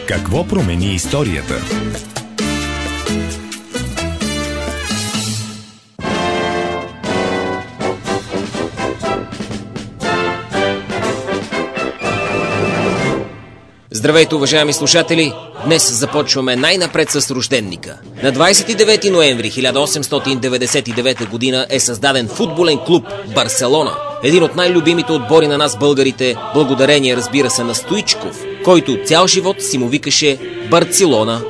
Какво промени историята? Здравейте, уважаеми слушатели! Днес започваме най-напред с рожденника. На 29 ноември 1899 година е създаден футболен клуб Барселона. Един от най-любимите отбори на нас българите, благодарение, разбира се, на Стоичков, който цял живот си му викаше Барцелона.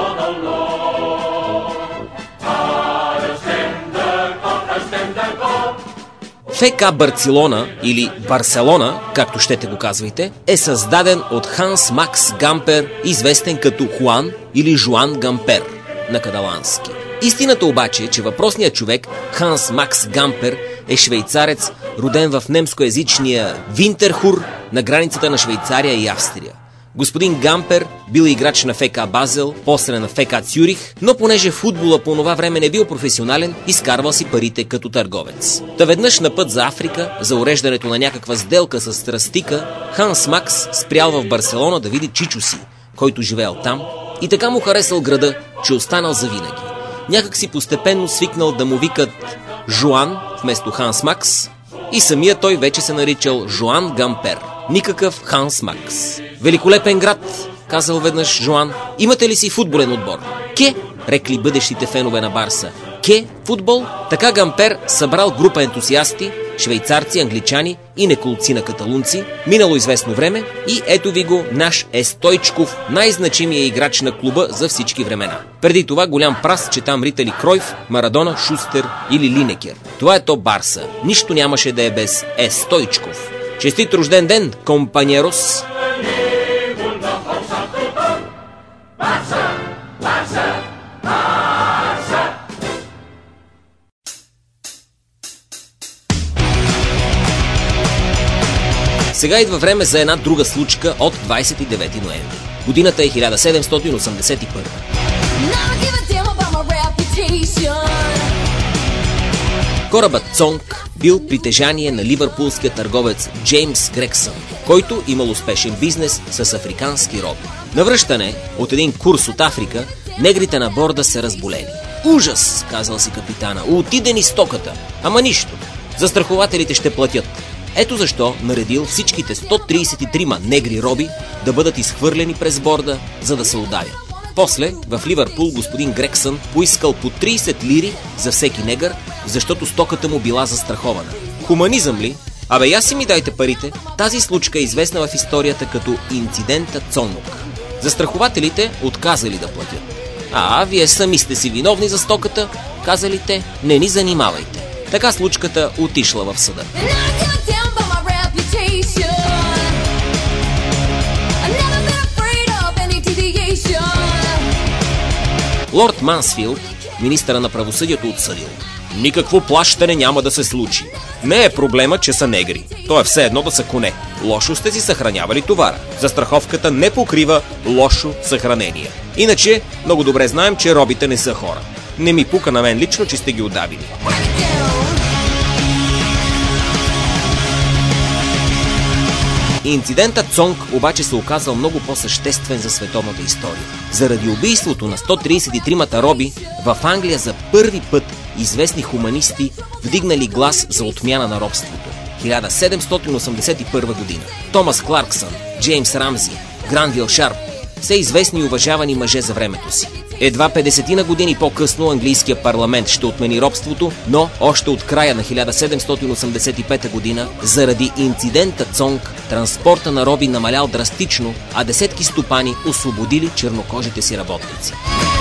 ФК Барцелона, или Барселона, както щете го казвайте, е създаден от Ханс Макс Гампер, известен като Хуан или Жуан Гампер на каталански. Истината обаче е, че въпросният човек, Ханс Макс Гампер, е швейцарец, роден в немскоязичния Винтерхур на границата на Швейцария и Австрия. Господин Гампер бил играч на ФК Базел, после на ФК Цюрих, но понеже футбола по това време не бил професионален, изкарвал си парите като търговец. Та веднъж на път за Африка, за уреждането на някаква сделка с тръстика, Ханс Макс спрял в Барселона да види чичо си, който живеел там, и така му харесал града, че останал завинаги. Някак си постепенно свикнал да му викат Жуан вместо Ханс Макс и самия той вече се наричал Жуан Гампер. Никакъв Ханс Макс. Великолепен град, казал веднъж Жуан. Имате ли си футболен отбор? Ке? Рекли бъдещите фенове на Барса. Ке? Футбол? Така Гампер събрал група ентусиасти, швейцарци, англичани и неколци на каталунци. Минало известно време и ето ви го наш Стоичков, най-значимия играч на клуба за всички времена. Преди това голям прас, че там ритали Кройф, Марадона, Шустер или Линекер. Това е то Барса. Нищо нямаше да е без Стоичков. Честит рожден ден, компаньерос! Сега идва време за една друга случка от 29 ноември. Годината е 1781. Корабът Цонг бил притежание на ливърпулския търговец Джеймс Грексън, който имал успешен бизнес с африкански роби. На връщане от един курс от Африка, негрите на борда се разболели. Ужас, казал си капитана, отиде ни стоката. Ама нищо, застрахователите ще платят. Ето защо наредил всичките 133 негри роби да бъдат изхвърлени през борда, за да се удавят. После в Ливърпул господин Грексън поискал по 30 лири за всеки негър, защото стоката му била застрахована. Хуманизъм ли? Абе, я си ми дайте парите. Тази случка е известна в историята като инцидента Цонг. Застрахователите отказали да платят. Вие сами сте си виновни за стоката, казали те, не ни занимавайте. Така случката отишла в съда. Лорд Мансфилд, министъра на правосъдието, отсъдил: никакво плащане няма да се случи. Не е проблема, че са негри. То е все едно да са коне. Лошо сте си съхранявали товара. Застраховката не покрива лошо съхранение. Иначе, много добре знаем, че робите не са хора. Не ми пука на мен лично, че сте ги удавили. Инцидентът Цонг обаче се оказал много по-съществен за световната история. Заради убийството на 133-мата роби, в Англия за първи път известни хуманисти вдигнали глас за отмяна на робството. 1781 година. Томас Кларксън, Джеймс Рамзи, Гранвил Шарп, все известни и уважавани мъже за времето си. Едва 50 години по-късно английския парламент ще отмени робството, но още от края на 1785 година, заради инцидента Цонг, транспорта на роби намалял драстично, а десетки стопани освободили чернокожите си работници.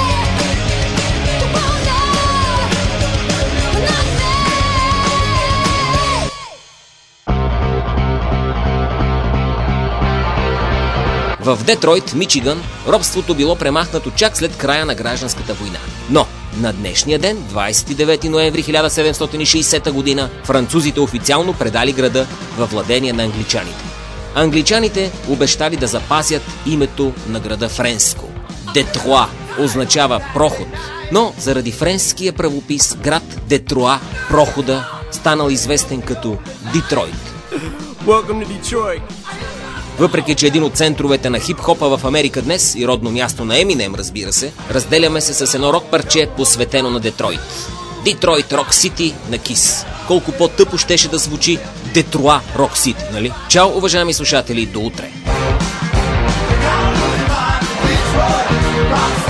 В Детройт, Мичиган, робството било премахнато чак след края на гражданската война. Но на днешния ден, 29 ноември 1760 година, французите официално предали града във владение на англичаните. Англичаните обещали да запазят името на града френско. Детруа означава проход, но заради френския правопис град Детруа, прохода, станал известен като Детройт. Welcome to Detroit. Въпреки че един от центровете на хип-хопа в Америка днес и родно място на Еминем, разбира се, разделяме се с едно рок парче, посветено на Детройт. Детройт Рок Сити на Кис. Колко по-тъпо щеше да звучи Детруа Рок Сити, нали? Чао, уважаеми слушатели, до утре!